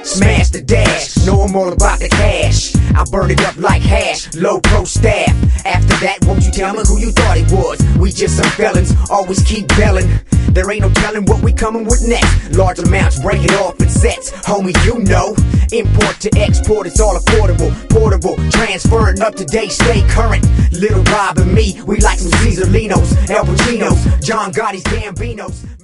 Smash the dash, know I'm all about the cash. I burn it up like hash, low pro staff. After that, won't you tell me who you thought it was? We just some felons, always keep belling. There ain't no telling what we coming with next. Large amounts, break it off in sets. Homie, you know, import to export, it's all affordable. Portable, transferring up to date, stay current. Little Rob and me, we like some Caesar Linos, El Pacinos, John Gotti's Gambinos.